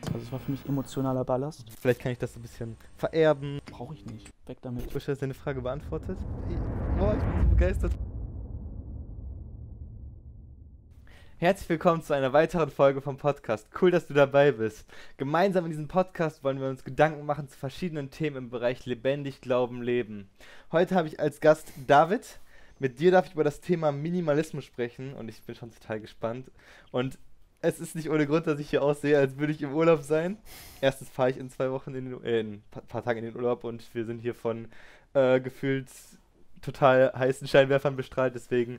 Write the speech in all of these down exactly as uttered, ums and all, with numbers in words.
Also es war für mich emotionaler Ballast. Vielleicht kann ich das so ein bisschen vererben. Brauche ich nicht. Weg damit. Ich wünsche, dass deine Frage beantwortet. Boah, ich bin so begeistert. Herzlich willkommen zu einer weiteren Folge vom Podcast. Cool, dass du dabei bist. Gemeinsam in diesem Podcast wollen wir uns Gedanken machen zu verschiedenen Themen im Bereich lebendig, Glauben, Leben. Heute habe ich als Gast David. Mit dir darf ich über das Thema Minimalismus sprechen und ich bin schon total gespannt. Und es ist nicht ohne Grund, dass ich hier aussehe, als würde ich im Urlaub sein. Erstens fahre ich in zwei Wochen, in, den, äh, in ein paar, paar Tagen in den Urlaub und wir sind hier von äh, gefühlt total heißen Scheinwerfern bestrahlt, deswegen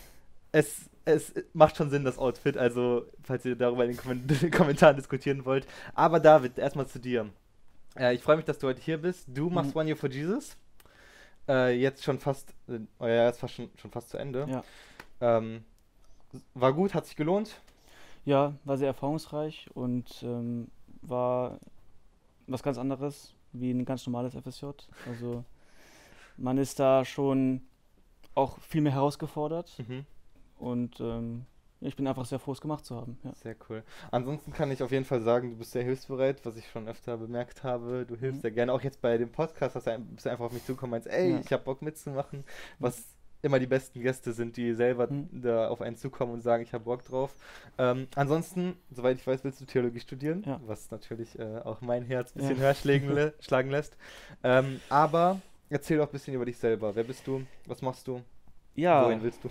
es, es macht schon Sinn, das Outfit, also falls ihr darüber in den, Komment- in den Kommentaren diskutieren wollt. Aber David, erstmal zu dir. Äh, ich freue mich, dass du heute hier bist. Du machst Mhm. One Year for Jesus. Äh, jetzt schon fast, äh, euer Jahr ist fast schon, schon fast zu Ende. Ja. Ähm, war gut, hat sich gelohnt. Ja, war sehr erfahrungsreich und ähm, war was ganz anderes wie ein ganz normales F S J. Also man ist da schon auch viel mehr herausgefordert Mhm. und ähm, ich bin einfach sehr froh, es gemacht zu haben. Ja. Sehr cool. Ansonsten kann ich auf jeden Fall sagen, du bist sehr hilfsbereit, was ich schon öfter bemerkt habe. Du hilfst Mhm. sehr gerne. Auch jetzt bei dem Podcast hast du ein- bist du einfach auf mich zugekommen und meinst, ey, Ja. ich habe Bock mitzumachen. Was immer die besten Gäste sind, die selber Mhm. da auf einen zukommen und sagen, ich habe Bock drauf. Ähm, ansonsten, soweit ich weiß, willst du Theologie studieren, Ja. was natürlich äh, auch mein Herz ein bisschen Ja. höher schlägen, lä- schlagen lässt. Ähm, aber erzähl doch ein bisschen über dich selber. Wer bist du? Was machst du? Ja, Wohin willst du?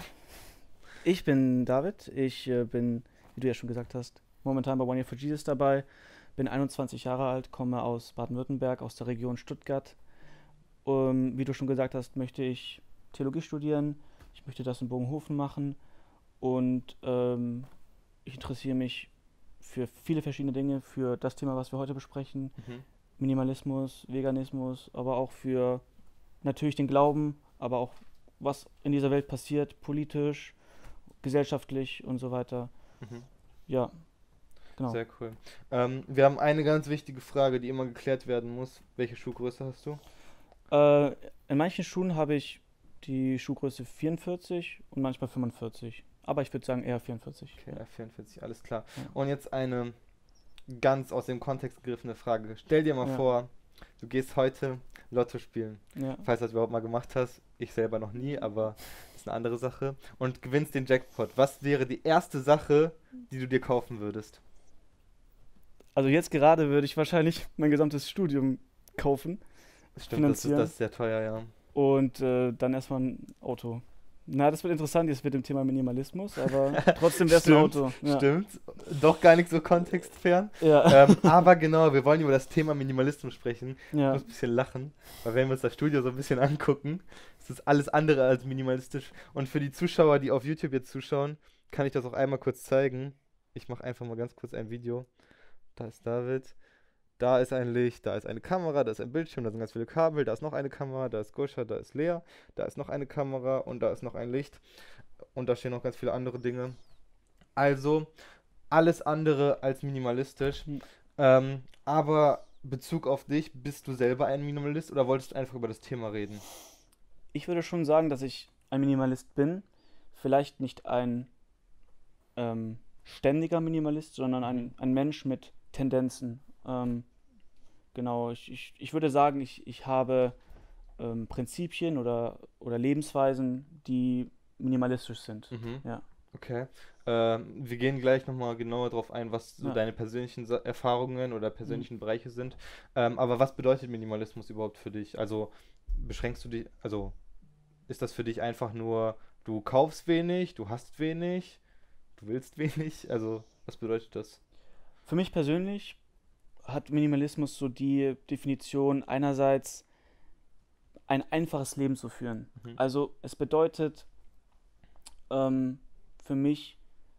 ich bin David. Ich äh, bin, wie du ja schon gesagt hast, momentan bei One Year for Jesus dabei. Bin einundzwanzig Jahre alt, komme aus Baden-Württemberg, aus der Region Stuttgart. Um, wie du schon gesagt hast, möchte ich Theologie studieren. Ich möchte das in Bogenhofen machen. Und ähm, ich interessiere mich für viele verschiedene Dinge, für das Thema, was wir heute besprechen. Mhm. Minimalismus, Veganismus, aber auch für natürlich den Glauben, aber auch was in dieser Welt passiert, politisch, gesellschaftlich und so weiter. Mhm. Ja, genau. Sehr cool. Ähm, wir haben eine ganz wichtige Frage, die immer geklärt werden muss. Welche Schuhgröße hast du? Äh, in manchen Schuhen habe ich die Schuhgröße vierundvierzig und manchmal fünfundvierzig. Aber ich würde sagen eher vierundvierzig. Okay, F vierundvierzig, alles klar. Ja. Und jetzt eine ganz aus dem Kontext gegriffene Frage. Stell dir mal Ja. vor, du gehst heute Lotto spielen. Ja. Falls du das überhaupt mal gemacht hast. Ich selber noch nie, aber das ist eine andere Sache. Und gewinnst den Jackpot. Was wäre die erste Sache, die du dir kaufen würdest? Also jetzt gerade würde ich wahrscheinlich mein gesamtes Studium kaufen Stimmt, das ist, Finanzieren. das ist sehr teuer, ja. und äh, dann erstmal ein Auto. Na, das wird interessant jetzt mit dem Thema Minimalismus, aber trotzdem wäre es ein Stimmt, Auto. Ja. Stimmt. Doch gar nicht so kontextfern. Ja. ähm, aber genau, wir wollen über das Thema Minimalismus sprechen. Ich Ja. muss ein bisschen lachen, weil wenn wir uns das Studio so ein bisschen angucken, ist das alles andere als minimalistisch. Und für die Zuschauer, die auf YouTube jetzt zuschauen, kann ich das auch einmal kurz zeigen. Ich mache einfach mal ganz kurz ein Video. Da ist David. Da ist ein Licht, da ist eine Kamera, da ist ein Bildschirm, da sind ganz viele Kabel, da ist noch eine Kamera, da ist Goscha, da ist Lea, da ist noch eine Kamera und da ist noch ein Licht. Und da stehen noch ganz viele andere Dinge. Also, alles andere als minimalistisch. Hm. Ähm, aber Bezug auf dich, bist du selber ein Minimalist oder wolltest du einfach über das Thema reden? Ich würde schon sagen, dass ich ein Minimalist bin. Vielleicht nicht ein ähm, ständiger Minimalist, sondern ein, ein Mensch mit Tendenzen. Ähm, genau, ich, ich, ich würde sagen, ich, ich habe ähm, Prinzipien oder, oder Lebensweisen, die minimalistisch sind. Mhm. Ja. Okay. Ähm, wir gehen gleich nochmal genauer darauf ein, was so Ja. deine persönlichen Sa- Erfahrungen oder persönlichen Bereiche sind. Ähm, aber was bedeutet Minimalismus überhaupt für dich? Also beschränkst du dich, also ist das für dich einfach nur, du kaufst wenig, du hast wenig, du willst wenig? Also was bedeutet das? Für mich persönlich hat Minimalismus so die Definition, einerseits ein einfaches Leben zu führen. Mhm. Also es bedeutet ähm, für mich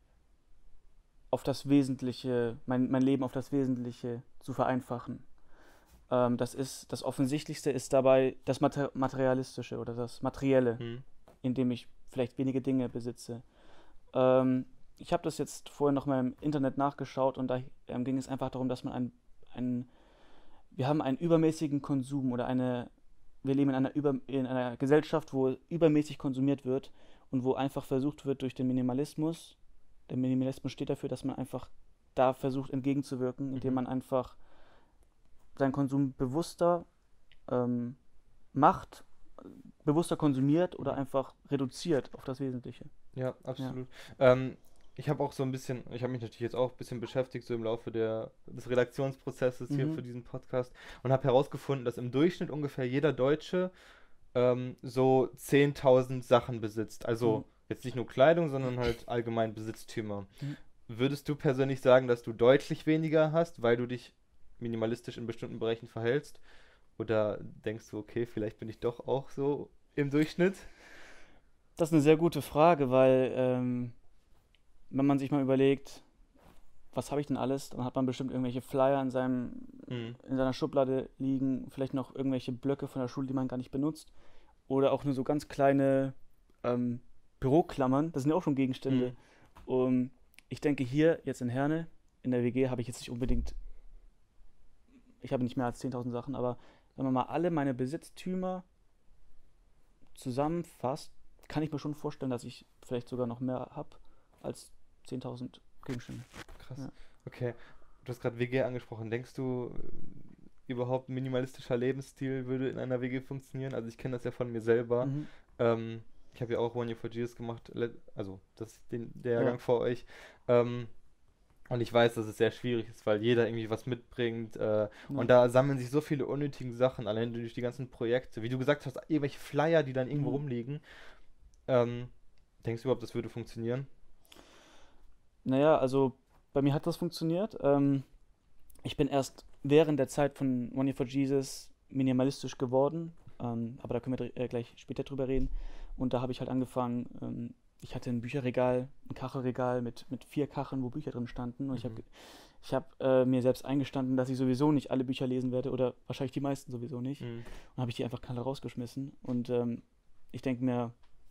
auf das Wesentliche, mein, mein Leben auf das Wesentliche zu vereinfachen. Ähm, das ist, das Offensichtlichste ist dabei das Mater- Materialistische oder das Materielle, Mhm. indem ich vielleicht wenige Dinge besitze. Ähm, ich habe das jetzt vorher noch mal im Internet nachgeschaut und da ähm, ging es einfach darum, dass man ein, ein, wir haben einen übermäßigen Konsum oder eine, wir leben in einer, über, in einer Gesellschaft, wo übermäßig konsumiert wird und wo einfach versucht wird durch den Minimalismus, der Minimalismus steht dafür, dass man einfach da versucht entgegenzuwirken, indem Mhm. man einfach seinen Konsum bewusster ähm, macht, bewusster konsumiert oder Mhm. einfach reduziert auf das Wesentliche. Ja, Ja. absolut. Ähm, ich habe auch so ein bisschen, ich habe mich natürlich jetzt auch ein bisschen beschäftigt, so im Laufe der, des Redaktionsprozesses hier Mhm. für diesen Podcast und habe herausgefunden, dass im Durchschnitt ungefähr jeder Deutsche ähm, so zehntausend Sachen besitzt. Mhm. Also jetzt nicht nur Kleidung, sondern halt allgemein Besitztümer. Mhm. Würdest du persönlich sagen, dass du deutlich weniger hast, weil du dich minimalistisch in bestimmten Bereichen verhältst? Oder denkst du, okay, vielleicht bin ich doch auch so im Durchschnitt? Das ist eine sehr gute Frage, weil ähm, wenn man sich mal überlegt, was habe ich denn alles, dann hat man bestimmt irgendwelche Flyer in seinem, Mhm. in seiner Schublade liegen, vielleicht noch irgendwelche Blöcke von der Schule, die man gar nicht benutzt. Oder auch nur so ganz kleine ähm, Büroklammern, das sind ja auch schon Gegenstände. Mhm. Um, ich denke hier jetzt in Herne, in der W G, habe ich jetzt nicht unbedingt, ich habe nicht mehr als zehntausend Sachen, aber wenn man mal alle meine Besitztümer zusammenfasst, kann ich mir schon vorstellen, dass ich vielleicht sogar noch mehr habe als zehntausend Gegenstände. Krass. Ja. Okay. Du hast gerade W G angesprochen. Denkst du, äh, überhaupt ein minimalistischer Lebensstil würde in einer W G funktionieren? Also ich kenne das ja von mir selber. Mhm. Ähm, ich habe ja auch One Year for Jesus gemacht, le- also das, den, der Ja. Jahrgang vor euch. Ähm, und ich weiß, dass es sehr schwierig ist, weil jeder irgendwie was mitbringt. Äh, Ja. und da sammeln sich so viele unnötige Sachen, allein durch die ganzen Projekte. Wie du gesagt hast, irgendwelche Flyer, die dann irgendwo Mhm. rumliegen. Ähm, denkst du überhaupt, das würde funktionieren? Naja, also bei mir hat das funktioniert. Ähm, ich bin erst während der Zeit von One Year for Jesus minimalistisch geworden, ähm, aber da können wir dr- äh, gleich später drüber reden. Und da habe ich halt angefangen, ähm, ich hatte ein Bücherregal, ein Kachelregal mit, mit vier Kacheln, wo Bücher drin standen. Und ich habe Mhm. ich hab, äh, mir selbst eingestanden, dass ich sowieso nicht alle Bücher lesen werde oder wahrscheinlich die meisten sowieso nicht. Mhm. Und habe ich die einfach alle rausgeschmissen. Und ähm, ich denke mir,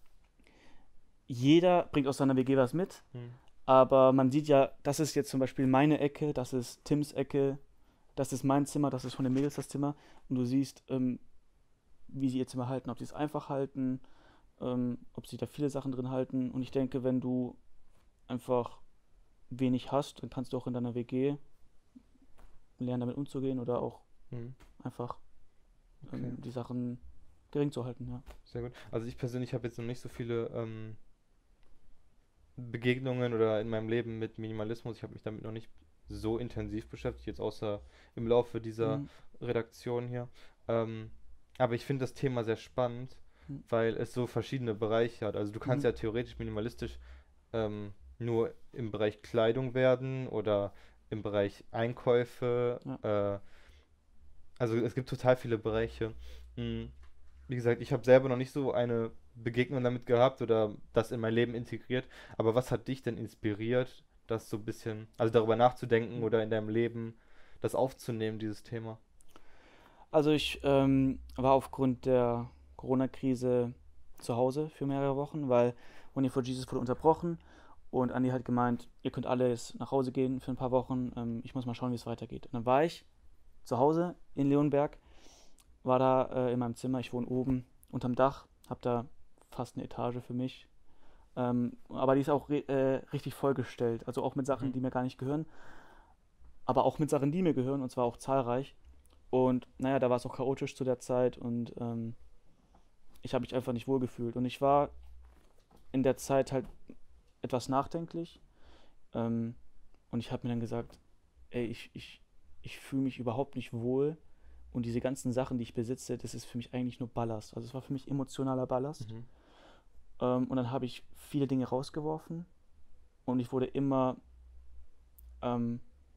jeder bringt aus seiner W G was mit. Mhm. Aber man sieht ja, das ist jetzt zum Beispiel meine Ecke, das ist Tims Ecke, das ist mein Zimmer, das ist von den Mädels das Zimmer. Und du siehst, ähm, wie sie ihr Zimmer halten, ob sie es einfach halten, ähm, ob sie da viele Sachen drin halten. Und ich denke, wenn du einfach wenig hast, dann kannst du auch in deiner W G lernen, damit umzugehen oder auch Mhm. einfach Okay. ähm, die Sachen gering zu halten, ja. Sehr gut. Also ich persönlich habe jetzt noch nicht so viele ähm, Begegnungen oder in meinem Leben mit Minimalismus. Ich habe mich damit noch nicht so intensiv beschäftigt, jetzt außer im Laufe dieser Mhm. Redaktion hier. Ähm, aber ich finde das Thema sehr spannend, Mhm. weil es so verschiedene Bereiche hat. Also du kannst Mhm. ja theoretisch minimalistisch ähm, nur im Bereich Kleidung werden oder im Bereich Einkäufe. Ja. Äh, also es gibt total viele Bereiche. Mm. Wie gesagt, ich habe selber noch nicht so eine Begegnung damit gehabt oder das in mein Leben integriert. Aber was hat dich denn inspiriert, das so ein bisschen, also darüber nachzudenken oder in deinem Leben das aufzunehmen, dieses Thema? Also ich ähm, war aufgrund der Corona-Krise zu Hause für mehrere Wochen, weil One Year for Jesus wurde unterbrochen und Andi hat gemeint, ihr könnt alles nach Hause gehen für ein paar Wochen, ähm, ich muss mal schauen, wie es weitergeht. Und dann war ich zu Hause in Leonberg, war da äh, in meinem Zimmer, ich wohne oben unterm Dach, habe da fast eine Etage für mich, ähm, aber die ist auch re äh, richtig vollgestellt, also auch mit Sachen, Mhm. die mir gar nicht gehören, aber auch mit Sachen, die mir gehören und zwar auch zahlreich. Und naja, da war es auch chaotisch zu der Zeit und ähm, ich habe mich einfach nicht wohlgefühlt. Und ich war in der Zeit halt etwas nachdenklich. Ähm, und ich habe mir dann gesagt, ey, ich, ich, ich fühle mich überhaupt nicht wohl. Und diese ganzen Sachen, die ich besitze, das ist für mich eigentlich nur Ballast. Also es war für mich emotionaler Ballast. Mhm. Ähm, und dann habe ich viele Dinge rausgeworfen. Und ich wurde immer, ähm,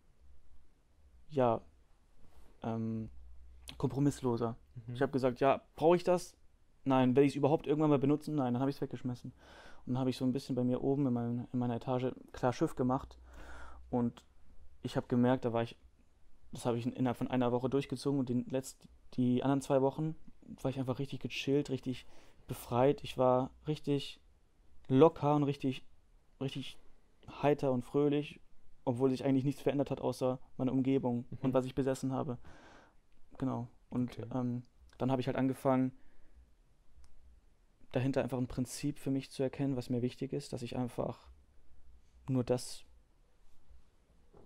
ja, ähm, kompromissloser. Ich Mhm. habe gesagt, ja, brauche ich das? Nein. Werde ich es überhaupt irgendwann mal benutzen? Nein. Dann habe ich es weggeschmissen. Und dann habe ich so ein bisschen bei mir oben in, mein, in meiner Etage klar Schiff gemacht. Und ich habe gemerkt, da war ich, das habe ich innerhalb von einer Woche durchgezogen und den letzt, die anderen zwei Wochen war ich einfach richtig gechillt, richtig befreit. Ich war richtig locker und richtig, richtig heiter und fröhlich, obwohl sich eigentlich nichts verändert hat, außer meine Umgebung und Mhm. was ich besessen habe. Genau. Und Okay. ähm, dann habe ich halt angefangen, dahinter einfach ein Prinzip für mich zu erkennen, was mir wichtig ist, dass ich einfach nur das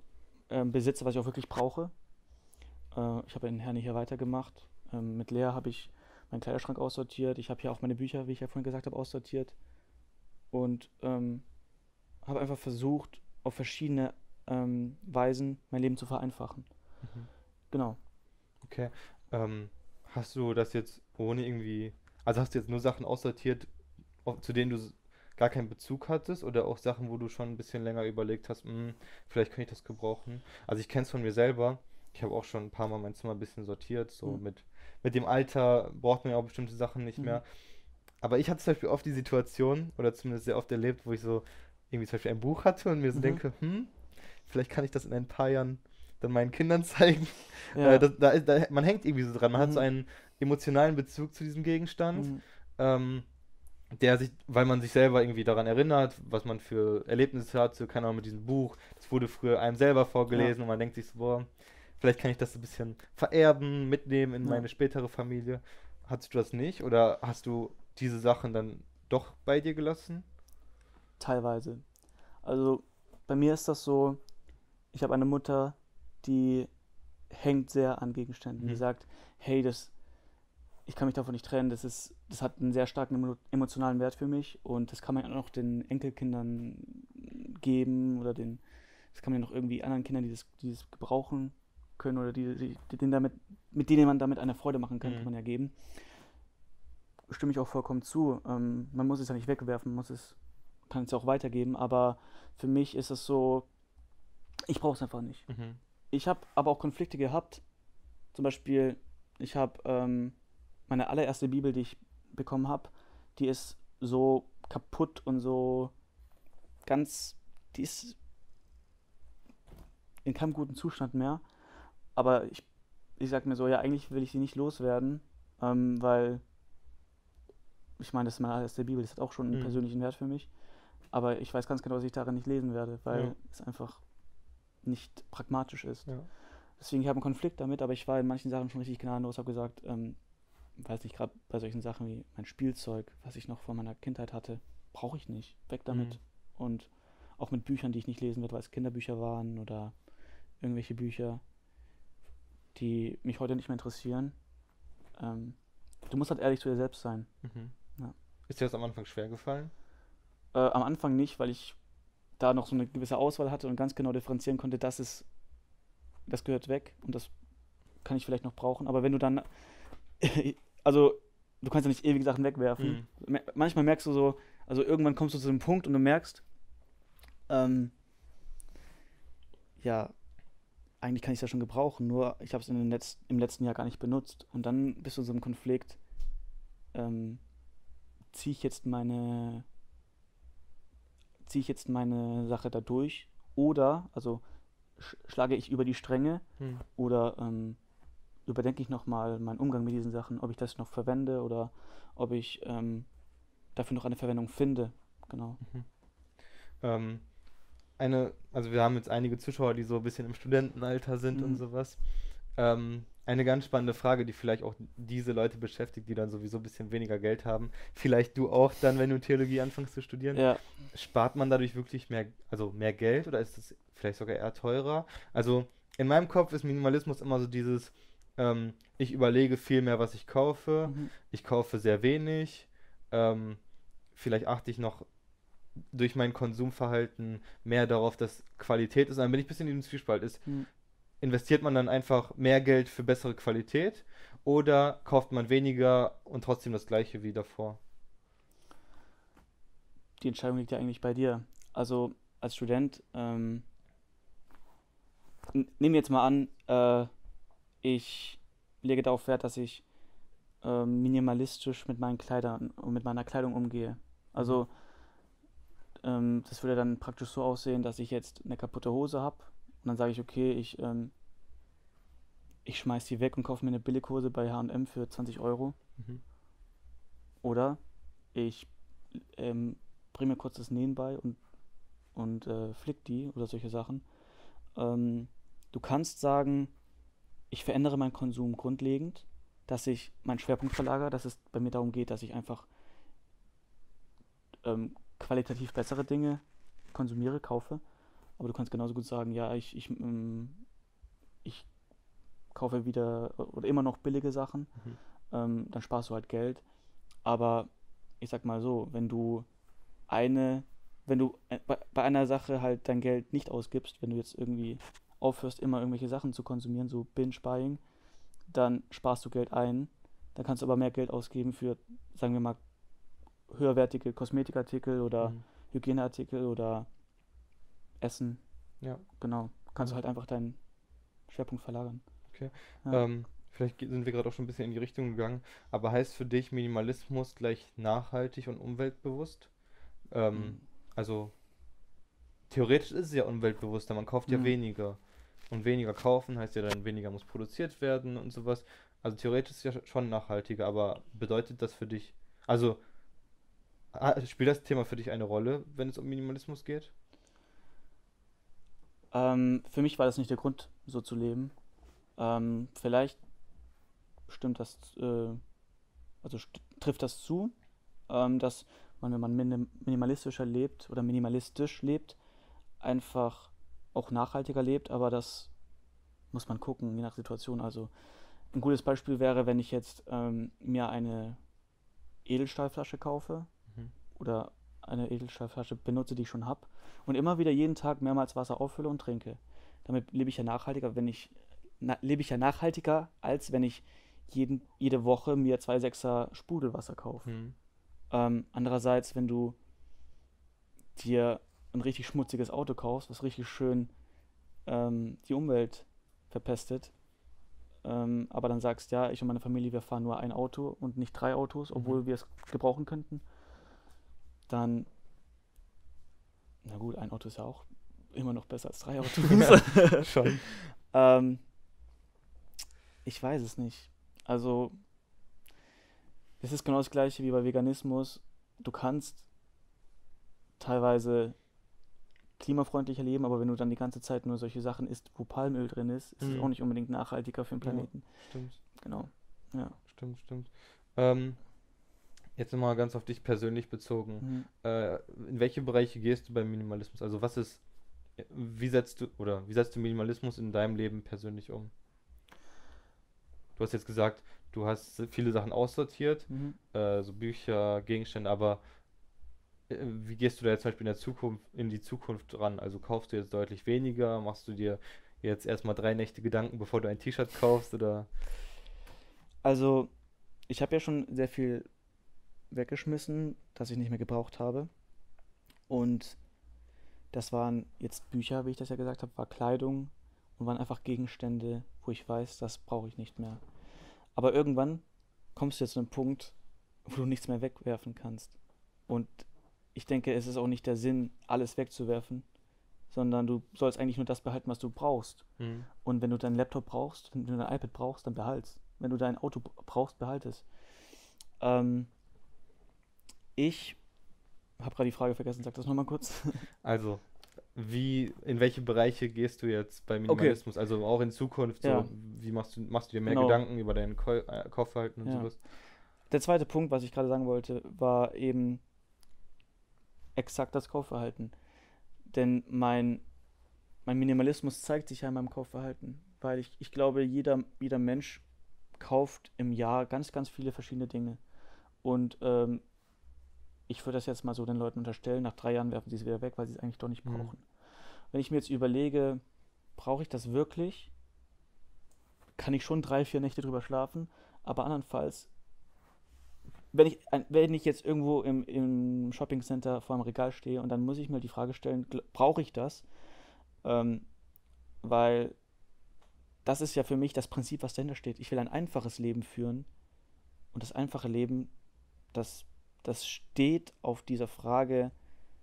ähm, besitze, was ich auch wirklich brauche. Äh, ich habe in Herne hier weitergemacht. Ähm, mit Lea habe ich meinen Kleiderschrank aussortiert. Ich habe hier auch meine Bücher, wie ich ja vorhin gesagt habe, aussortiert. Und ähm, habe einfach versucht, auf verschiedene ähm, Weisen mein Leben zu vereinfachen. Mhm. Genau. Okay. Ähm, hast du das jetzt ohne irgendwie, also hast du jetzt nur Sachen aussortiert, auf- zu denen du s- gar keinen Bezug hattest oder auch Sachen, wo du schon ein bisschen länger überlegt hast, "Hm, vielleicht kann ich das gebrauchen." Also ich kenne es von mir selber. Ich habe auch schon ein paar Mal mein Zimmer ein bisschen sortiert, so Mhm. mit, mit dem Alter braucht man ja auch bestimmte Sachen nicht Mhm. mehr. Aber ich hatte zum Beispiel oft die Situation, oder zumindest sehr oft erlebt, wo ich so irgendwie zum Beispiel ein Buch hatte und mir so Mhm. denke, hm, vielleicht kann ich das in ein paar Jahren dann meinen Kindern zeigen. Äh, Ja. das, da, ist- da, man hängt irgendwie so dran, man hat so Mhm. einen emotionalen Bezug zu diesem Gegenstand, Mhm. ähm, der sich, weil man sich selber irgendwie daran erinnert, was man für Erlebnisse hat, so keine Ahnung mit diesem Buch, das wurde früher einem selber Ja. vorgelesen und man denkt sich so, boah, vielleicht kann ich das so ein bisschen vererben, mitnehmen in Ja. meine spätere Familie. Hattest du das nicht oder hast du diese Sachen dann doch bei dir gelassen? Teilweise. Also bei mir ist das so, ich habe eine Mutter, die hängt sehr an Gegenständen. Die Mhm. sagt, hey, das, ich kann mich davon nicht trennen, das ist, das hat einen sehr starken emo- emotionalen Wert für mich und das kann man ja auch den Enkelkindern geben oder den, das kann man ja noch irgendwie anderen Kindern, die das, die das gebrauchen können oder die, die, die denen damit, mit denen man damit eine Freude machen kann, kann Mhm. man ja geben. Stimme ich auch vollkommen zu. Ähm, man muss es ja nicht wegwerfen, man muss es, kann es ja auch weitergeben, aber für mich ist es so, ich brauche es einfach nicht. Mhm. Ich habe aber auch Konflikte gehabt. Zum Beispiel, ich habe ähm, meine allererste Bibel, die ich bekommen habe, die ist so kaputt und so ganz, die ist in keinem guten Zustand mehr. Aber ich, ich sag mir so, ja, eigentlich will ich sie nicht loswerden, ähm, weil ich meine, das ist meine allererste Bibel, das hat auch schon einen Mhm. persönlichen Wert für mich. Aber ich weiß ganz genau, dass ich darin nicht lesen werde, Ja, weil es einfach nicht pragmatisch ist. ja. Deswegen ich habe ich einen Konflikt damit, aber ich war in manchen Sachen schon richtig gnadenlos, habe gesagt, ähm, weiß nicht, gerade bei solchen Sachen wie mein Spielzeug, was ich noch von meiner Kindheit hatte, brauche ich nicht. Weg Mhm. damit. Und auch mit Büchern, die ich nicht lesen werde, weil es Kinderbücher waren oder irgendwelche Bücher, die mich heute nicht mehr interessieren. Ähm, du musst halt ehrlich zu dir selbst sein. Mhm. Ja. Ist dir das am Anfang schwer gefallen? Äh, am Anfang nicht, weil ich da noch so eine gewisse Auswahl hatte und ganz genau differenzieren konnte, das ist, das gehört weg und das kann ich vielleicht noch brauchen. Aber wenn du dann, also du kannst ja nicht ewig Sachen wegwerfen. Mhm. Me- Manchmal merkst du so, also irgendwann kommst du zu einem Punkt und du merkst, ähm, ja, eigentlich kann ich es ja schon gebrauchen, nur ich habe es in den Letz-, im letzten Jahr gar nicht benutzt. Und dann bist du in so einem Konflikt, ähm, ziehe ich jetzt meine, ziehe ich jetzt meine Sache da durch oder, also sch schlage ich über die Stränge Mhm. oder ähm, überdenke ich nochmal meinen Umgang mit diesen Sachen, ob ich das noch verwende oder ob ich ähm, dafür noch eine Verwendung finde. Genau. Mhm. Ähm, eine, also wir haben jetzt einige Zuschauer, die so ein bisschen im Studentenalter sind und Mhm. sowas. Ähm, eine ganz spannende Frage, die vielleicht auch diese Leute beschäftigt, die dann sowieso ein bisschen weniger Geld haben. Vielleicht du auch dann, wenn du Theologie anfängst zu studieren. Ja, Spart man dadurch wirklich mehr, also mehr Geld oder ist es vielleicht sogar eher teurer? Also in meinem Kopf ist Minimalismus immer so dieses, ähm, ich überlege viel mehr, was ich kaufe, mhm. ich kaufe sehr wenig, ähm, vielleicht achte ich noch durch mein Konsumverhalten mehr darauf, dass Qualität ist. Dann bin ich ein bisschen in dem Zwiespalt. Ist, Mhm. investiert man dann einfach mehr Geld für bessere Qualität oder kauft man weniger und trotzdem das gleiche wie davor? Die Entscheidung liegt ja eigentlich bei dir. Also als Student, ähm, n- nehmen wir jetzt mal an, äh, ich lege darauf Wert, dass ich ähm, minimalistisch mit meinen Kleidern und mit meiner Kleidung umgehe. Mhm. Also ähm, das würde dann praktisch so aussehen, dass ich jetzt eine kaputte Hose habe und dann sage ich, okay, ich, ähm, ich schmeiß die weg und kaufe mir eine Billighose bei H und M für zwanzig Euro. Mhm. Oder ich ähm, bringe mir kurz das Nähen bei und, und äh, flick die oder solche Sachen. Ähm, du kannst sagen, ich verändere meinen Konsum grundlegend, dass ich meinen Schwerpunkt verlagere, dass es bei mir darum geht, dass ich einfach ähm, qualitativ bessere Dinge konsumiere, kaufe. aber du kannst genauso gut sagen, ja, ich, ich, ähm, ich kaufe wieder oder immer noch billige Sachen, Mhm. ähm, dann sparst du halt Geld. Aber ich sag mal so, wenn du eine, wenn du äh, bei, bei einer Sache halt dein Geld nicht ausgibst, wenn du jetzt irgendwie aufhörst, immer irgendwelche Sachen zu konsumieren, so Binge-Buying, dann sparst du Geld ein. Dann kannst du aber mehr Geld ausgeben für, sagen wir mal, höherwertige Kosmetikartikel oder Mhm. Hygieneartikel oder Essen. Ja. Genau. Kannst du Ja. halt einfach deinen Schwerpunkt verlagern. Okay. Ja. Ähm, vielleicht ge- sind wir gerade auch schon ein bisschen in die Richtung gegangen, aber heißt für dich Minimalismus gleich nachhaltig und umweltbewusst? Ähm, Mm. also theoretisch ist es ja umweltbewusster, man kauft ja Mm. weniger. Und weniger kaufen heißt ja dann, weniger muss produziert werden und sowas. Also theoretisch ist es ja schon nachhaltiger, aber bedeutet das für dich, also ah, spielt das Thema für dich eine Rolle, wenn es um Minimalismus geht? Ähm, für mich war das nicht der Grund, so zu leben. Ähm, vielleicht stimmt das, äh, also st trifft das zu, ähm, dass man, wenn man minim minimalistischer lebt oder minimalistisch lebt, einfach auch nachhaltiger lebt, aber das muss man gucken, je nach Situation. Also ein gutes Beispiel wäre, wenn ich jetzt ähm, mir eine Edelstahlflasche kaufe Mhm. oder eine Edelstahlflasche benutze, die ich schon habe und immer wieder jeden Tag mehrmals Wasser auffülle und trinke. Damit lebe ich ja nachhaltiger, wenn ich na, lebe ich ja nachhaltiger, als wenn ich jeden, jede Woche mir zwei Sechser Sprudelwasser kaufe. Mhm. Ähm, andererseits, wenn du dir ein richtig schmutziges Auto kaufst, was richtig schön ähm, die Umwelt verpestet, ähm, aber dann sagst, ja, ich und meine Familie, wir fahren nur ein Auto und nicht drei Autos, Mhm. obwohl wir es gebrauchen könnten, dann, na gut, ein Auto ist ja auch immer noch besser als drei Autos. Ja, schon. ähm, ich weiß es nicht. Also, es ist genau das gleiche wie bei Veganismus. Du kannst teilweise klimafreundlicher leben, aber wenn du dann die ganze Zeit nur solche Sachen isst, wo Palmöl drin ist, ist es auch Mhm. nicht unbedingt nachhaltiger für den Ja, Planeten. stimmt, Genau. Ja. stimmt, stimmt. Ähm, jetzt nochmal ganz auf dich persönlich bezogen. Mhm. Äh, in welche Bereiche gehst du beim Minimalismus? Also was ist, wie setzt du, oder wie setzt du Minimalismus in deinem Leben persönlich um? Du hast jetzt gesagt, du hast viele Sachen aussortiert, Mhm. äh, so Bücher, Gegenstände, aber äh, wie gehst du da jetzt zum Beispiel in der Zukunft, in die Zukunft ran? Also kaufst du jetzt deutlich weniger? Machst du dir jetzt erstmal drei Nächte Gedanken, bevor du ein T-Shirt kaufst? Oder? Also, ich habe ja schon sehr viel weggeschmissen, das ich nicht mehr gebraucht habe. Und das waren jetzt Bücher, wie ich das ja gesagt habe, war Kleidung und waren einfach Gegenstände, wo ich weiß, das brauche ich nicht mehr. Aber irgendwann kommst du jetzt zu einem Punkt, wo du nichts mehr wegwerfen kannst. Und ich denke, es ist auch nicht der Sinn, alles wegzuwerfen, sondern du sollst eigentlich nur das behalten, was du brauchst. Hm. Und wenn du deinen Laptop brauchst, wenn du dein iPad brauchst, dann behalt's. Wenn du dein Auto brauchst, behalte es. Ähm, ich habe gerade die Frage vergessen, sag das nochmal kurz. Also, wie, in welche Bereiche gehst du jetzt bei Okay, Minimalismus? Also auch in Zukunft, ja, so, wie machst du, machst du dir mehr genau, Gedanken über dein Käu äh, Kaufverhalten und ja. sowas? Der zweite Punkt, was ich gerade sagen wollte, war eben exakt das Kaufverhalten. Denn mein, mein Minimalismus zeigt sich ja in meinem Kaufverhalten. Weil ich, ich glaube, jeder, jeder Mensch kauft im Jahr ganz, ganz viele verschiedene Dinge. Und ähm, ich würde das jetzt mal so den Leuten unterstellen, nach drei Jahren werfen sie es wieder weg, weil sie es eigentlich doch nicht Hm. brauchen. Wenn ich mir jetzt überlege, brauche ich das wirklich, kann ich schon drei, vier Nächte drüber schlafen, aber andernfalls, wenn ich, ein- wenn ich jetzt irgendwo im, im Shoppingcenter vor einem Regal stehe und dann muss ich mir die Frage stellen, gl- brauche ich das? Ähm, weil das ist ja für mich das Prinzip, was dahinter steht. Ich will ein einfaches Leben führen und das einfache Leben, das, das steht auf dieser Frage,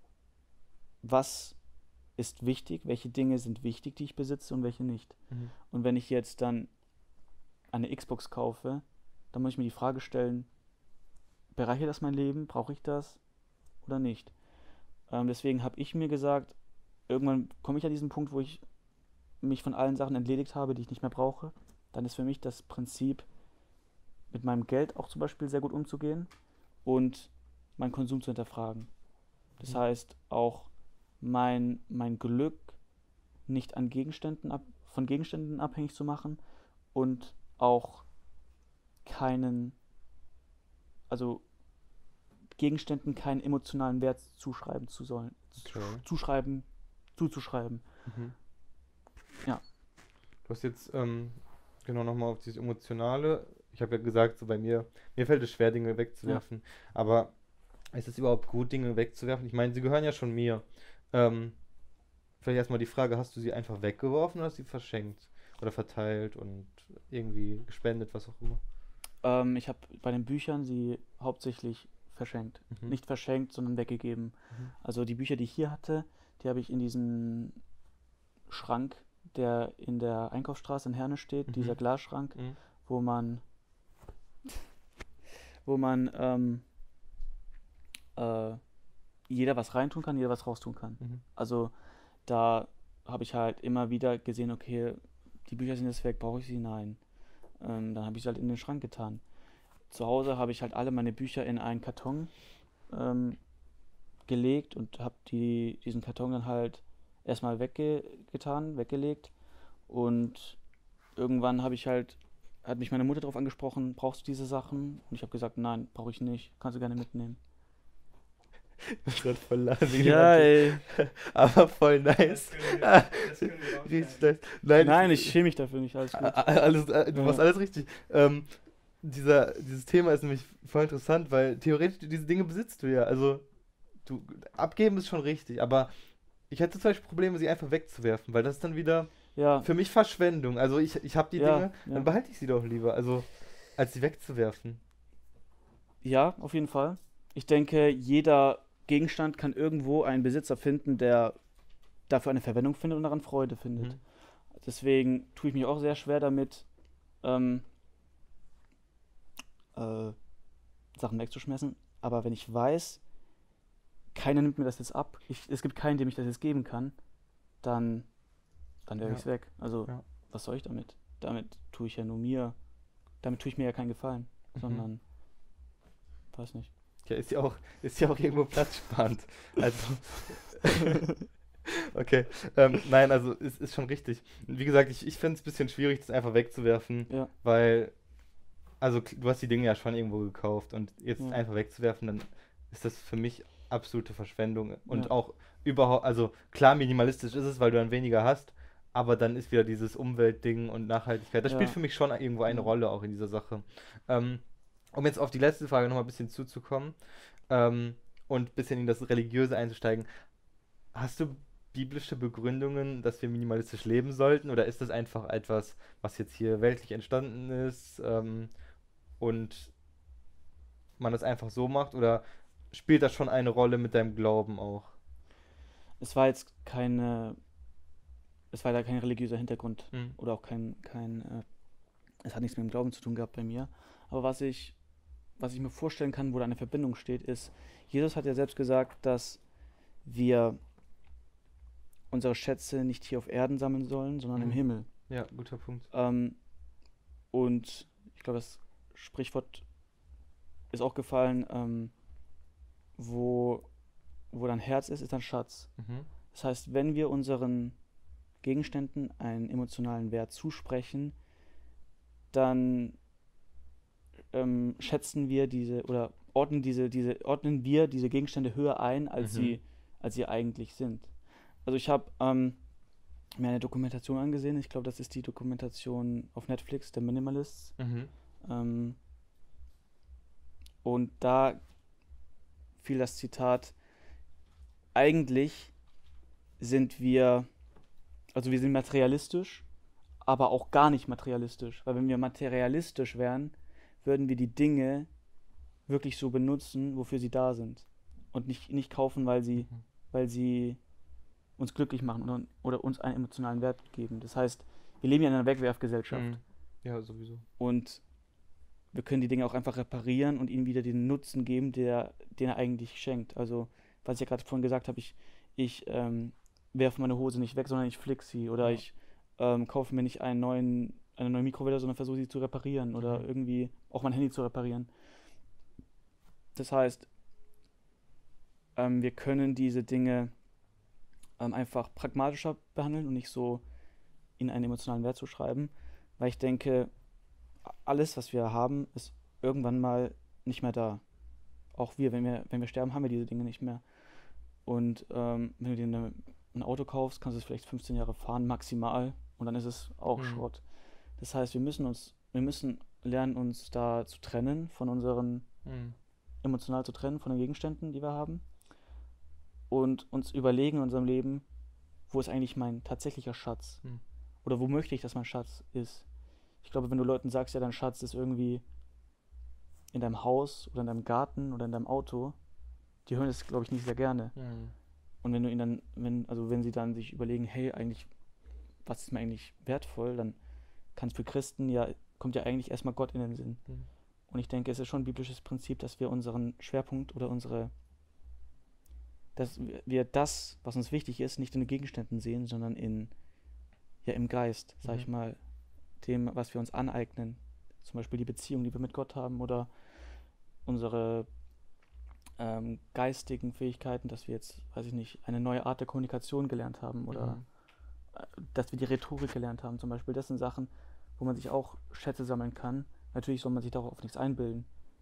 was ist wichtig, welche Dinge sind wichtig, die ich besitze und welche nicht. Mhm. Und wenn ich jetzt dann eine Xbox kaufe, dann muss ich mir die Frage stellen, bereichert das mein Leben, brauche ich das oder nicht? Ähm, deswegen habe ich mir gesagt, irgendwann komme ich an diesen Punkt, wo ich mich von allen Sachen entledigt habe, die ich nicht mehr brauche. Dann ist für mich das Prinzip, mit meinem Geld auch zum Beispiel sehr gut umzugehen und meinen Konsum zu hinterfragen. Das Mhm. heißt, auch mein, mein Glück nicht an Gegenständen ab, von Gegenständen abhängig zu machen und auch keinen, also Gegenständen keinen emotionalen Wert zuschreiben zu sollen. Okay. Zuschreiben, zuzuschreiben. Mhm. Ja. Du hast jetzt, ähm, genau nochmal auf dieses Emotionale, ich habe ja gesagt, so bei mir, mir fällt es schwer, Dinge wegzuwerfen, aber ist es überhaupt gut, Dinge wegzuwerfen? Ich meine, sie gehören ja schon mir. Ähm, vielleicht erstmal die Frage, hast du sie einfach weggeworfen oder hast du sie verschenkt oder verteilt und irgendwie gespendet, was auch immer? Ähm, ich habe bei den Büchern sie hauptsächlich verschenkt. Mhm. Nicht verschenkt, sondern weggegeben. Mhm. Also die Bücher, die ich hier hatte, die habe ich in diesen Schrank, der in der Einkaufsstraße in Herne steht, Mhm. dieser Glasschrank, Mhm. wo man, wo man ähm, äh, jeder was reintun kann, jeder was raustun kann. Mhm. Also da habe ich halt immer wieder gesehen, okay, die Bücher sind jetzt weg, brauche ich sie? Nein. Ähm, dann habe ich sie halt in den Schrank getan. Zu Hause habe ich halt alle meine Bücher in einen Karton ähm, gelegt und habe die, diesen Karton dann halt erstmal weggetan, weggelegt und irgendwann habe ich halt, hat mich meine Mutter darauf angesprochen, brauchst du diese Sachen? Und ich habe gesagt, nein, brauche ich nicht, kannst du gerne mitnehmen. Das ist gerade voll lasig. Ja, ey. Aber voll nice. Das können wir auch Richtig schneiden. nice. Nein, Nein, ich schäme mich dafür nicht, alles A- gut. a- alles, äh, du Ja. machst alles richtig. Ähm, dieser, dieses Thema ist nämlich voll interessant, weil theoretisch diese Dinge besitzt du ja. Also, du abgeben ist schon richtig, aber ich hätte zum Beispiel Probleme, sie einfach wegzuwerfen, weil das ist dann wieder Ja, für mich Verschwendung. Also, ich, ich habe die Ja, Dinge, ja. dann behalte ich sie doch lieber, also als sie wegzuwerfen. ja, auf jeden Fall. Ich denke, jeder Gegenstand kann irgendwo einen Besitzer finden, der dafür eine Verwendung findet und daran Freude findet. Mhm. Deswegen tue ich mich auch sehr schwer damit, ähm, äh, Sachen wegzuschmeißen. Aber wenn ich weiß, keiner nimmt mir das jetzt ab, ich, es gibt keinen, dem ich das jetzt geben kann, dann, dann werfe Ja. ich es weg. Also, Ja. was soll ich damit? Damit tue ich ja nur mir, damit tue ich mir ja keinen Gefallen, Mhm. sondern, weiß nicht. Ja, ist ja auch, ist ja auch irgendwo platzsparend. Also. Okay, ähm, nein, also es ist schon richtig. Wie gesagt, ich, ich finde es ein bisschen schwierig, das einfach wegzuwerfen, Ja, weil, also k- du hast die Dinge ja schon irgendwo gekauft und jetzt Ja. einfach wegzuwerfen, dann ist das für mich absolute Verschwendung und Ja. auch überhaupt, also klar, minimalistisch ist es, weil du dann weniger hast, aber dann ist wieder dieses Umweltding und Nachhaltigkeit, das Ja. spielt für mich schon irgendwo eine Ja. Rolle auch in dieser Sache. Ähm, um jetzt auf die letzte Frage nochmal ein bisschen zuzukommen, ähm, und ein bisschen in das Religiöse einzusteigen, hast du biblische Begründungen, dass wir minimalistisch leben sollten, oder ist das einfach etwas, was jetzt hier weltlich entstanden ist, ähm, und man das einfach so macht, oder spielt das schon eine Rolle mit deinem Glauben auch? es war jetzt keine, es war da kein religiöser Hintergrund Mhm. oder auch kein, kein, äh, es hat nichts mit dem Glauben zu tun gehabt bei mir. Aber was ich, was ich mir vorstellen kann, wo da eine Verbindung steht, ist, Jesus hat ja selbst gesagt, dass wir unsere Schätze nicht hier auf Erden sammeln sollen, sondern im Mhm. Himmel. Ja, guter Punkt. Ähm, und ich glaube, das Sprichwort ist auch gefallen, ähm, wo, wo dein Herz ist, ist dein Schatz. Mhm. Das heißt, wenn wir unseren Gegenständen einen emotionalen Wert zusprechen, dann ähm, schätzen wir diese oder ordnen diese, diese, ordnen wir diese Gegenstände höher ein, als Mhm. sie, als sie eigentlich sind. Also ich habe ähm, mir eine Dokumentation angesehen, ich glaube, das ist die Dokumentation auf Netflix, der Minimalists. Mhm. Ähm, und da fiel das Zitat, eigentlich sind wir, also wir sind materialistisch, aber auch gar nicht materialistisch. Weil wenn wir materialistisch wären, würden wir die Dinge wirklich so benutzen, wofür sie da sind. Und nicht, nicht kaufen, weil sie, Mhm. weil sie uns glücklich machen oder, oder uns einen emotionalen Wert geben. Das heißt, wir leben ja in einer Wegwerfgesellschaft. Mhm. Ja, sowieso. Und wir können die Dinge auch einfach reparieren und ihnen wieder den Nutzen geben, der, den er eigentlich schenkt. Also, was ich ja gerade vorhin gesagt habe, ich, ich ähm, werfe meine Hose nicht weg, sondern ich flick sie. Oder Ja. ich ähm, kaufe mir nicht einen neuen, eine neue Mikrowelle, sondern versuche sie zu reparieren. Oder Mhm. irgendwie auch mein Handy zu reparieren. Das heißt, ähm, wir können diese Dinge ähm, einfach pragmatischer behandeln und nicht so ihnen einen emotionalen Wert zu schreiben, weil ich denke, alles, was wir haben, ist irgendwann mal nicht mehr da. Auch wir, wenn wir, wenn wir sterben, haben wir diese Dinge nicht mehr. Und ähm, wenn du dir eine, ein Auto kaufst, kannst du es vielleicht fünfzehn Jahre fahren, maximal, und dann ist es auch Hm. Schrott. Das heißt, wir müssen uns, wir müssen lernen, uns da zu trennen, von unseren, Hm. emotional zu trennen, von den Gegenständen, die wir haben. Und uns überlegen in unserem Leben, wo ist eigentlich mein tatsächlicher Schatz? Hm. Oder wo möchte ich, dass mein Schatz ist? Ich glaube, wenn du Leuten sagst, ja, dein Schatz ist irgendwie in deinem Haus oder in deinem Garten oder in deinem Auto, die hören das, glaube ich, nicht sehr gerne. Hm. Und wenn du ihnen dann, wenn, also wenn sie dann sich überlegen, hey, eigentlich, was ist mir eigentlich wertvoll, dann kann es für Christen ja, kommt ja eigentlich erstmal Gott in den Sinn. Hm. Und ich denke, es ist schon ein biblisches Prinzip, dass wir unseren Schwerpunkt oder unsere, dass wir das, was uns wichtig ist, nicht in den Gegenständen sehen, sondern in, ja, im Geist, sag Mhm. ich mal, dem, was wir uns aneignen. Zum Beispiel die Beziehung, die wir mit Gott haben, oder unsere ähm, geistigen Fähigkeiten, dass wir jetzt, weiß ich nicht, eine neue Art der Kommunikation gelernt haben, oder Mhm. äh, dass wir die Rhetorik gelernt haben. Zum Beispiel, das sind Sachen, wo man sich auch Schätze sammeln kann. Natürlich soll man sich darauf nichts einbilden,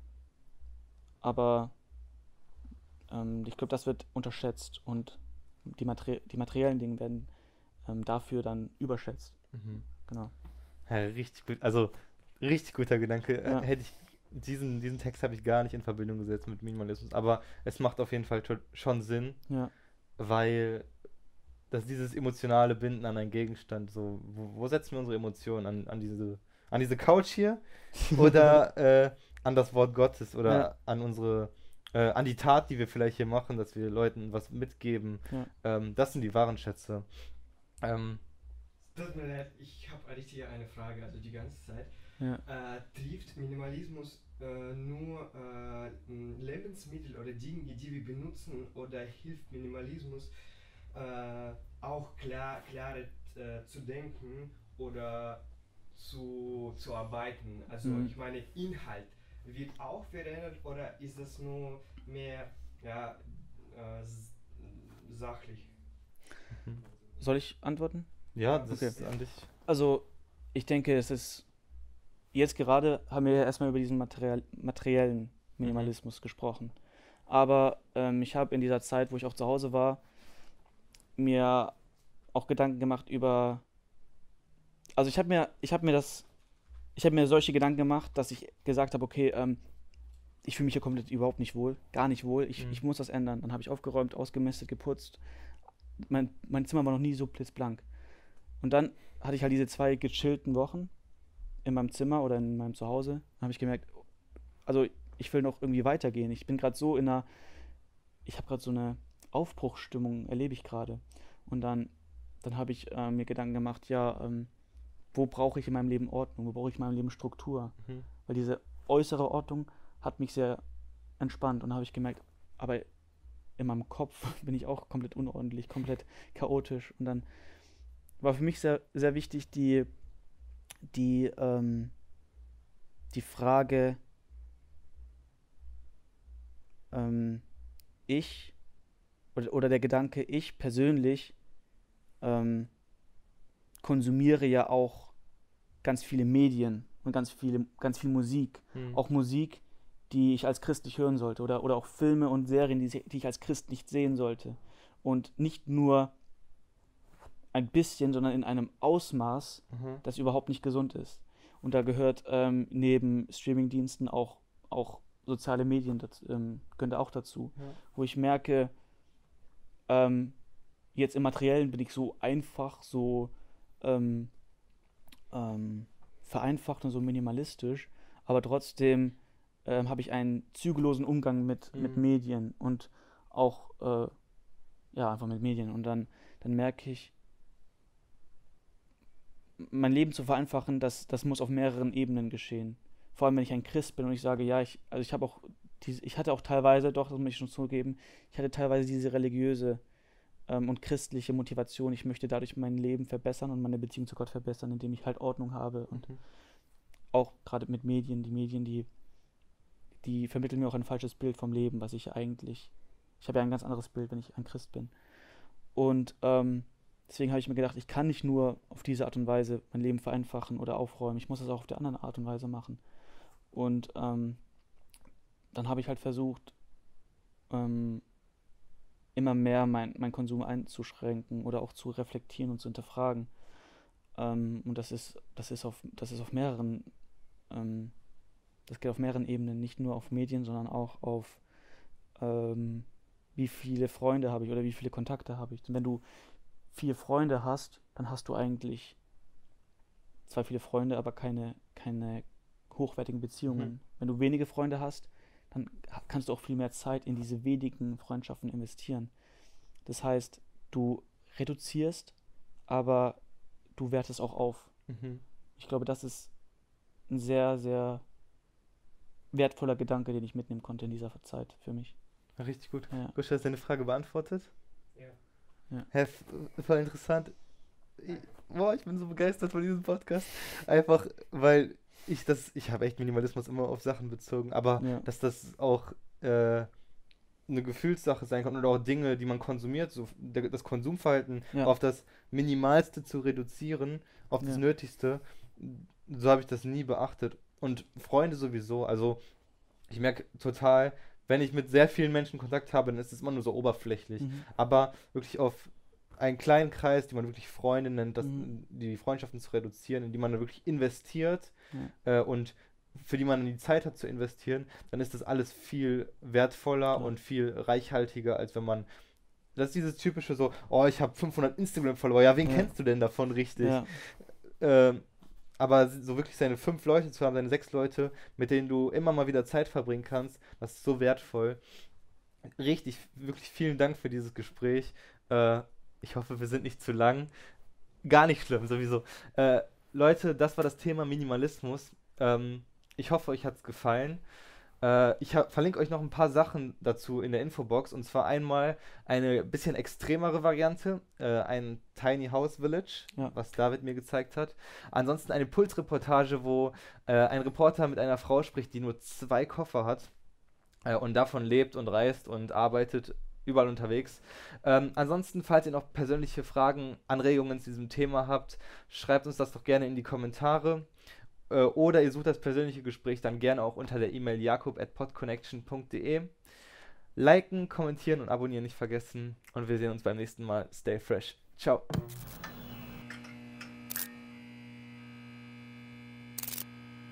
aber ähm, ich glaube, das wird unterschätzt, und die, Materi die materiellen Dinge werden ähm, dafür dann überschätzt. Mhm. Genau. Ja, richtig gut. Also, richtig guter Gedanke. Äh, Ja, Hätte ich diesen, diesen Text habe ich gar nicht in Verbindung gesetzt mit Minimalismus, aber es macht auf jeden Fall to- schon Sinn, ja, weil dass dieses emotionale Binden an einen Gegenstand, so, wo, wo setzen wir unsere Emotionen? An, an diese, an diese Couch hier oder äh, an das Wort Gottes ja, oder an unsere, äh, an die Tat, die wir vielleicht hier machen, dass wir Leuten was mitgeben. ja. Ähm, das sind die wahren Schätze. Ähm, Tut mir leid, ich habe eigentlich hier eine Frage, also die ganze Zeit. Ja. Äh, trifft Minimalismus äh, nur äh, m, Lebensmittel oder Dinge, die wir benutzen, oder hilft Minimalismus äh, auch klar, klarer äh, zu denken oder zu, zu arbeiten? Also Mhm. ich meine, Inhalt wird auch verändert, oder ist das nur mehr ja, äh, s- sachlich? Soll ich antworten? ja, das Okay. ist an dich. Also, ich denke, es ist, jetzt gerade haben wir ja erstmal über diesen Material, materiellen Minimalismus gesprochen. Aber ähm, ich habe in dieser Zeit, wo ich auch zu Hause war, mir auch Gedanken gemacht über, also ich habe mir, ich habe mir das, ich habe mir solche Gedanken gemacht, dass ich gesagt habe, okay, ähm, ich fühle mich hier komplett überhaupt nicht wohl, gar nicht wohl, ich, Mhm. ich muss das ändern. Dann habe ich aufgeräumt, ausgemistet, geputzt. Mein, mein Zimmer war noch nie so blitzblank. Und dann hatte ich halt diese zwei gechillten Wochen in meinem Zimmer oder in meinem Zuhause. Dann habe ich gemerkt, also ich will noch irgendwie weitergehen. Ich bin gerade so in einer, ich habe gerade so eine Aufbruchsstimmung, erlebe ich gerade. Und dann, dann habe ich äh, mir Gedanken gemacht, ja, ähm, wo brauche ich in meinem Leben Ordnung, wo brauche ich in meinem Leben Struktur? Mhm. Weil diese äußere Ordnung hat mich sehr entspannt, und dann habe ich gemerkt, aber in meinem Kopf bin ich auch komplett unordentlich, komplett chaotisch. Und dann war für mich sehr, sehr wichtig die, die, ähm, die Frage, ähm, ich, oder, oder der Gedanke, ich persönlich ähm, konsumiere ja auch ganz viele Medien und ganz viele, ganz viel Musik. Mhm. Auch Musik, die ich als Christ nicht hören sollte, oder, oder auch Filme und Serien, die, die ich als Christ nicht sehen sollte. Und nicht nur ein bisschen, sondern in einem Ausmaß, Mhm. das überhaupt nicht gesund ist. Und da gehört ähm, neben Streamingdiensten auch, auch soziale Medien, das ähm, gehört auch dazu. Ja. Wo ich merke, ähm, jetzt im Materiellen bin ich so einfach, so ähm, ähm, vereinfacht und so minimalistisch, aber trotzdem ähm, habe ich einen zügellosen Umgang mit, mit Mhm. Medien und auch, äh, ja, einfach mit Medien. Und dann, dann merke ich, mein Leben zu vereinfachen, das, das muss auf mehreren Ebenen geschehen. Vor allem, wenn ich ein Christ bin und ich sage, ja, ich, also ich habe auch diese, ich hatte auch teilweise, doch, das muss ich schon zugeben, ich hatte teilweise diese religiöse ähm, und christliche Motivation. Ich möchte dadurch mein Leben verbessern und meine Beziehung zu Gott verbessern, indem ich halt Ordnung habe. Und Mhm. auch gerade mit Medien, die Medien, die, die vermitteln mir auch ein falsches Bild vom Leben, was ich eigentlich, ich habe ja ein ganz anderes Bild, wenn ich ein Christ bin. Und ähm, deswegen habe ich mir gedacht, ich kann nicht nur auf diese Art und Weise mein Leben vereinfachen oder aufräumen, ich muss das auch auf der anderen Art und Weise machen. Und ähm, dann habe ich halt versucht, ähm, immer mehr mein, mein Konsum einzuschränken oder auch zu reflektieren und zu hinterfragen. Ähm, und das ist, das ist auf, das ist auf mehreren, ähm, das geht auf mehreren Ebenen, nicht nur auf Medien, sondern auch auf ähm, wie viele Freunde habe ich oder wie viele Kontakte habe ich. Und wenn du viele Freunde hast, dann hast du eigentlich zwar viele Freunde, aber keine, keine hochwertigen Beziehungen. Mhm. Wenn du wenige Freunde hast, dann ha- kannst du auch viel mehr Zeit in diese wenigen Freundschaften investieren. Das heißt, du reduzierst, aber du wertest auch auf. Mhm. Ich glaube, das ist ein sehr, sehr wertvoller Gedanke, den ich mitnehmen konnte in dieser Zeit für mich. Ja, richtig gut. Ja. Guscha, hast du deine Frage beantwortet? Ja. Hä, f- voll interessant. Ich, boah, ich bin so begeistert von diesem Podcast. Einfach, weil ich das, ich habe echt Minimalismus immer auf Sachen bezogen, aber Ja. dass das auch äh, eine Gefühlssache sein kann oder auch Dinge, die man konsumiert, so der, das Konsumverhalten Ja. auf das Minimalste zu reduzieren, auf das Ja. Nötigste, so habe ich das nie beachtet. Und Freunde sowieso, also ich merke total, wenn ich mit sehr vielen Menschen Kontakt habe, dann ist es immer nur so oberflächlich. Mhm. Aber wirklich auf einen kleinen Kreis, die man wirklich Freunde nennt, das, Mhm. die Freundschaften zu reduzieren, in die man dann wirklich investiert Ja. äh, und für die man dann die Zeit hat zu investieren, dann ist das alles viel wertvoller Ja. und viel reichhaltiger, als wenn man, das ist dieses typische so, oh, ich habe fünfhundert Instagram-Follower, ja, wen Ja. kennst du denn davon richtig? Ja. Ähm, aber so wirklich seine fünf Leute zu haben, seine sechs Leute, mit denen du immer mal wieder Zeit verbringen kannst, das ist so wertvoll. Richtig, wirklich vielen Dank für dieses Gespräch. Äh, ich hoffe, wir sind nicht zu lang. Gar nicht schlimm, sowieso. Äh, Leute, das war das Thema Minimalismus. Ähm, ich hoffe, euch hat es gefallen. Äh, ich ha- verlinke euch noch ein paar Sachen dazu in der Infobox. Und zwar einmal eine bisschen extremere Variante, äh, ein Tiny House Village, Ja. was David mir gezeigt hat. Ansonsten eine Pulsreportage, wo äh, ein Reporter mit einer Frau spricht, die nur zwei Koffer hat äh, und davon lebt und reist und arbeitet, überall unterwegs. Ähm, ansonsten, falls ihr noch persönliche Fragen, Anregungen zu diesem Thema habt, schreibt uns das doch gerne in die Kommentare. Äh, oder ihr sucht das persönliche Gespräch dann gerne auch unter der E-Mail jakob at podconnection punkt de. Liken, kommentieren und abonnieren nicht vergessen. Und wir sehen uns beim nächsten Mal. Stay fresh. Ciao.